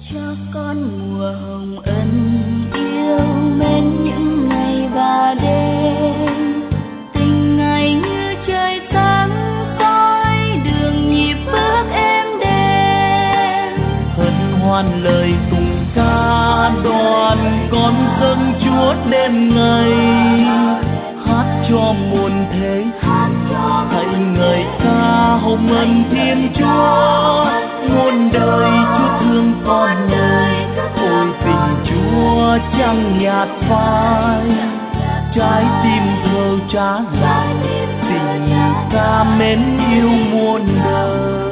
cho con mùa hồng ân yêu mến những ngày và đêm, tình ngày như trời sáng soi đường nhịp bước êm đềm, hân hoan lời tùng ca đoàn con dâng Chúa đêm ngày, hát cho muôn thế hãy ngợi ca hồng ân Thiên Chúa, muôn đời Chúa thương con người, ôi tình Chúa chẳng nhạt phai, trái tim thơ trả lại tình ca mến yêu muôn đời.